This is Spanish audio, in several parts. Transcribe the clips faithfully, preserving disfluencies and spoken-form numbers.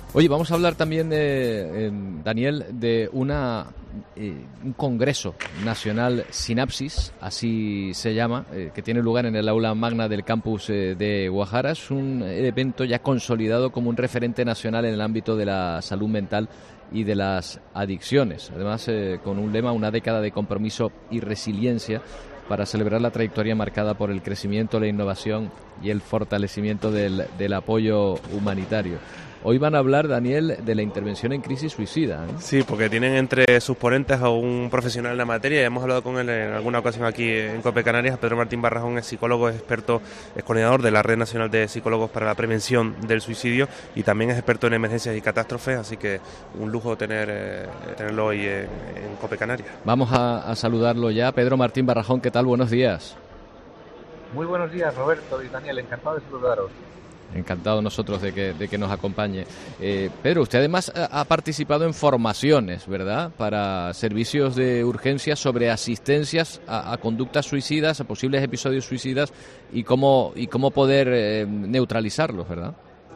Oye, vamos a hablar también, de, eh, Daniel, de una eh, un congreso nacional Sinapsis, así se llama, eh, que tiene lugar en el aula magna del campus eh, de Guadalajara. Es un evento ya consolidado como un referente nacional en el ámbito de la salud mental y de las adicciones. Además, eh, con un lema, una década de compromiso y resiliencia, para celebrar la trayectoria marcada por el crecimiento, la innovación y el fortalecimiento del, del apoyo humanitario. Hoy van a hablar, Daniel, de la intervención en crisis suicida, ¿eh? Sí, porque tienen entre sus ponentes a un profesional en la materia. Hemos hablado con él en alguna ocasión aquí en COPE Canarias. Pedro Martín Barrajón es psicólogo, es experto, es coordinador de la Red Nacional de Psicólogos para la Prevención del Suicidio y también es experto en emergencias y catástrofes, así que un lujo tener eh, tenerlo hoy en, en COPE Canarias. Vamos a, a saludarlo ya. Pedro Martín Barrajón, ¿qué tal? Buenos días. Muy buenos días, Roberto y Daniel, encantado de saludaros. Encantado nosotros de que, de que nos acompañe. Eh, Pedro, usted además ha participado en formaciones, ¿verdad?, para servicios de urgencia sobre asistencias a, a conductas suicidas, a posibles episodios suicidas y cómo, y cómo poder eh, neutralizarlos, ¿verdad?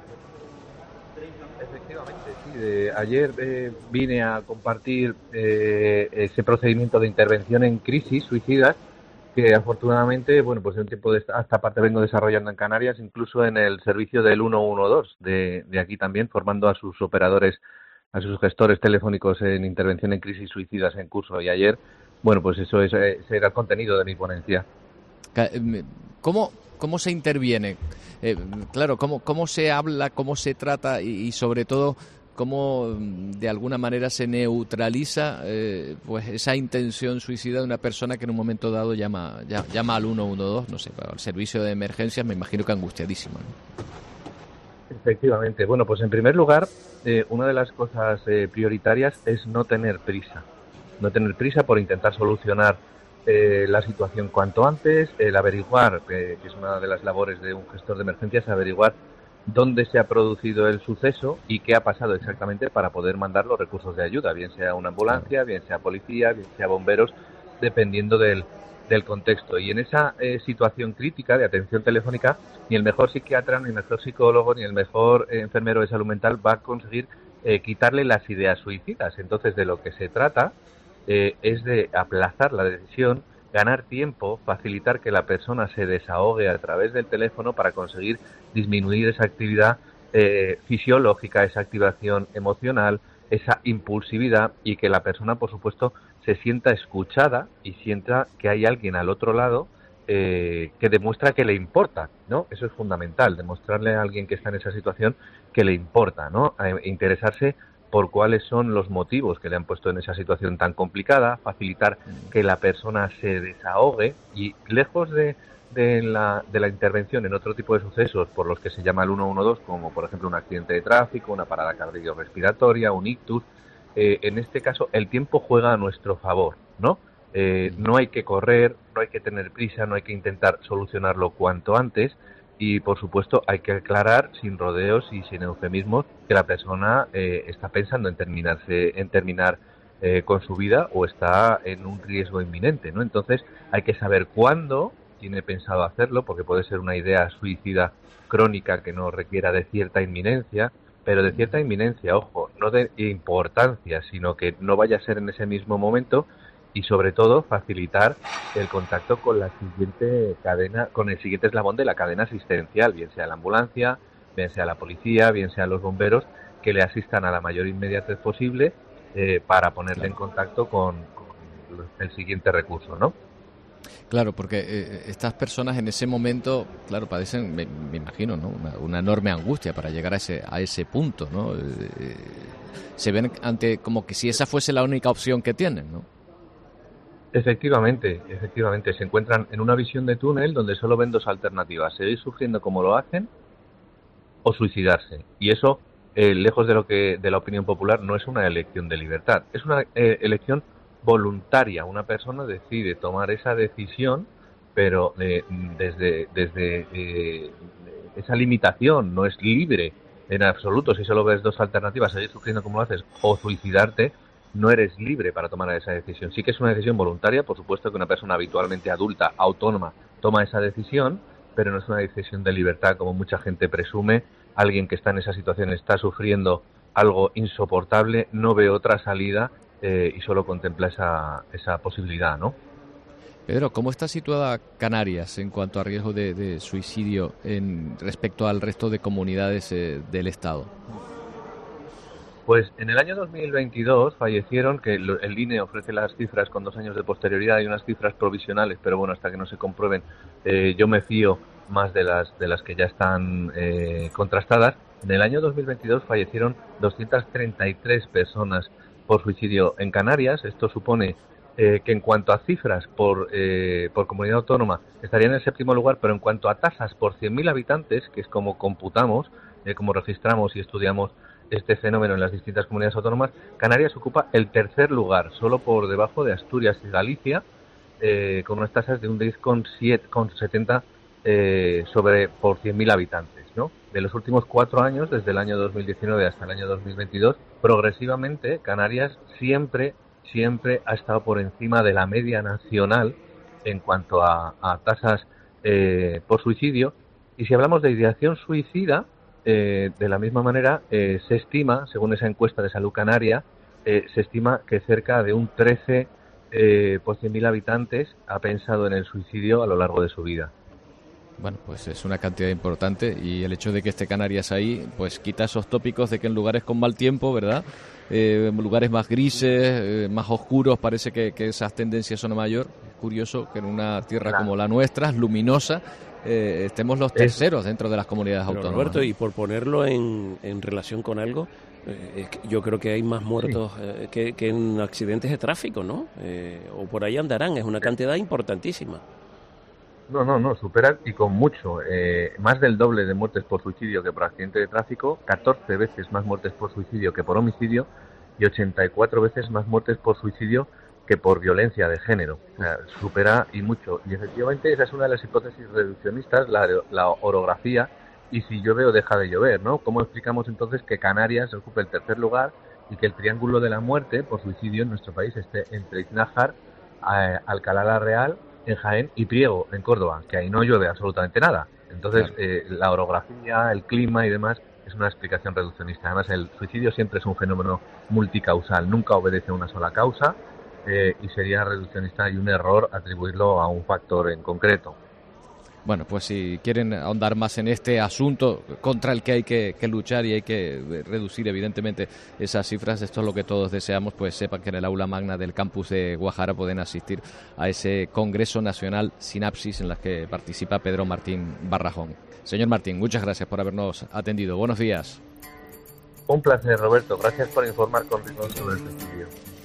Efectivamente, sí. De, ayer eh, vine a compartir eh, ese procedimiento de intervención en crisis suicidas que afortunadamente, bueno, pues en un tiempo de esta, esta parte vengo desarrollando en Canarias, incluso en el servicio del uno uno dos de, de aquí también, formando a sus operadores, a sus gestores telefónicos en intervención en crisis suicidas en curso. Y ayer, bueno, pues eso es, ese era el contenido de mi ponencia. ¿Cómo, cómo se interviene? Eh, claro, ¿cómo, cómo se habla, cómo se trata y, y sobre todo cómo de alguna manera se neutraliza eh, pues esa intención suicida de una persona que en un momento dado llama llama, llama al uno uno dos, no sé, al servicio de emergencias, me imagino que angustiadísima, ¿no? Efectivamente. Bueno, pues en primer lugar, eh, una de las cosas eh, prioritarias es no tener prisa. No tener prisa por intentar solucionar eh, la situación cuanto antes, el averiguar, eh, que es una de las labores de un gestor de emergencias, averiguar dónde se ha producido el suceso y qué ha pasado exactamente para poder mandar los recursos de ayuda, bien sea una ambulancia, bien sea policía, bien sea bomberos, dependiendo del, del contexto. Y en esa eh, situación crítica de atención telefónica, ni el mejor psiquiatra, ni el mejor psicólogo, ni el mejor eh, enfermero de salud mental va a conseguir eh, quitarle las ideas suicidas. Entonces, de lo que se trata eh, es de aplazar la decisión, ganar tiempo, facilitar que la persona se desahogue a través del teléfono para conseguir disminuir esa actividad eh, fisiológica, esa activación emocional, esa impulsividad y que la persona, por supuesto, se sienta escuchada y sienta que hay alguien al otro lado eh, que demuestra que le importa, ¿no? Eso es fundamental, demostrarle a alguien que está en esa situación que le importa, ¿no? E interesarse por cuáles son los motivos que le han puesto en esa situación tan complicada, facilitar que la persona se desahogue y lejos de, de, la, de la intervención en otro tipo de sucesos por los que se llama el uno uno dos, como por ejemplo un accidente de tráfico, una parada cardiorrespiratoria, un ictus, eh, en este caso el tiempo juega a nuestro favor, ¿no? Eh, no hay que correr, no hay que tener prisa, no hay que intentar solucionarlo cuanto antes. Y, por supuesto, hay que aclarar sin rodeos y sin eufemismos que la persona eh, está pensando en terminarse, en terminar eh, con su vida o está en un riesgo inminente, ¿no? Entonces, hay que saber cuándo tiene pensado hacerlo, porque puede ser una idea suicida crónica que no requiera de cierta inminencia, pero de cierta inminencia, ojo, no de importancia, sino que no vaya a ser en ese mismo momento. Y sobre todo facilitar el contacto con la siguiente cadena, con el siguiente eslabón de la cadena asistencial, bien sea la ambulancia, bien sea la policía, bien sean los bomberos, que le asistan a la mayor inmediatez posible eh, para ponerle en contacto con, con el siguiente recurso, ¿no? Claro, porque eh, estas personas en ese momento, claro, padecen, me, me imagino, ¿no? Una, una enorme angustia para llegar a ese a ese punto, ¿no? Eh, se ven ante como que si esa fuese la única opción que tienen, ¿no? Efectivamente, efectivamente, se encuentran en una visión de túnel donde solo ven dos alternativas: seguir sufriendo como lo hacen o suicidarse. Y eso, eh, lejos de lo que de la opinión popular, no es una elección de libertad, es una eh, elección voluntaria. Una persona decide tomar esa decisión, pero eh, desde desde eh, esa limitación, no es libre en absoluto. Si solo ves dos alternativas, seguir sufriendo como lo haces o suicidarte, no eres libre para tomar esa decisión. Sí que es una decisión voluntaria, por supuesto que una persona habitualmente adulta, autónoma, toma esa decisión, pero no es una decisión de libertad como mucha gente presume. Alguien que está en esa situación está sufriendo algo insoportable, no veo otra salida eh, y solo contempla esa, esa posibilidad, ¿no? Pedro, ¿cómo está situada Canarias en cuanto a riesgo de, de suicidio en respecto al resto de comunidades eh, del Estado? Pues en el año dos mil veintidós fallecieron, que el I N E ofrece las cifras con dos años de posterioridad y unas cifras provisionales, pero bueno, hasta que no se comprueben, eh, yo me fío más de las de las que ya están eh, contrastadas. En el año dos mil veintidós fallecieron doscientas treinta y tres personas por suicidio en Canarias. Esto supone eh, que en cuanto a cifras por, eh, por comunidad autónoma estaría en el séptimo lugar, pero en cuanto a tasas por cien mil habitantes, que es como computamos, eh, como registramos y estudiamos este fenómeno en las distintas comunidades autónomas, Canarias ocupa el tercer lugar, solo por debajo de Asturias y Galicia, eh, con unas tasas de un diez coma setenta eh, sobre por cien mil habitantes, ¿no? De los últimos cuatro años, desde el año dos mil diecinueve hasta el año dos mil veintidós, progresivamente Canarias siempre, siempre ha estado por encima de la media nacional en cuanto a, a tasas eh, por suicidio. Y si hablamos de ideación suicida, Eh, de la misma manera, eh, se estima, según esa encuesta de Salud Canaria, eh, se estima que cerca de un trece eh, por cien mil habitantes ha pensado en el suicidio a lo largo de su vida. Bueno, pues es una cantidad importante y el hecho de que esté Canarias ahí, pues quita esos tópicos de que en lugares con mal tiempo, ¿verdad? Eh, lugares más grises, eh, más oscuros, parece que, que esas tendencias son a mayor. Es curioso que en una tierra claro. como la nuestra, luminosa, Eh, estemos los terceros dentro de las comunidades Pero, autónomas. Roberto, y por ponerlo en, en relación con algo, eh, yo creo que hay más muertos sí. eh, que, que en accidentes de tráfico, ¿no? Eh, o por ahí andarán, es una cantidad importantísima. No, no, no, supera y con mucho, eh, más del doble de muertes por suicidio que por accidente de tráfico, catorce veces más muertes por suicidio que por homicidio y ochenta y cuatro veces más muertes por suicidio que por violencia de género. O sea, supera y mucho. Y efectivamente esa es una de las hipótesis reduccionistas, la, la orografía, y si llueve o deja de llover, ¿no? ¿Cómo explicamos entonces que Canarias ocupe el tercer lugar y que el triángulo de la muerte por suicidio en nuestro país esté entre Iznájar, eh, Alcalá la Real, en Jaén y Priego, en Córdoba, que ahí no llueve absolutamente nada? Entonces, claro. eh, la orografía, el clima y demás es una explicación reduccionista. Además, el suicidio siempre es un fenómeno multicausal, nunca obedece a una sola causa. Eh, y sería reduccionista y un error atribuirlo a un factor en concreto. Bueno, pues si quieren ahondar más en este asunto contra el que hay que, que luchar y hay que reducir evidentemente esas cifras, esto es lo que todos deseamos, pues sepan que en el aula magna del campus de Guajará pueden asistir a ese Congreso Nacional Sinapsis en el que participa Pedro Martín Barrajón. Señor Martín, muchas gracias por habernos atendido. Buenos días. Un placer, Roberto. Gracias por informar con rigor sobre el suicidio.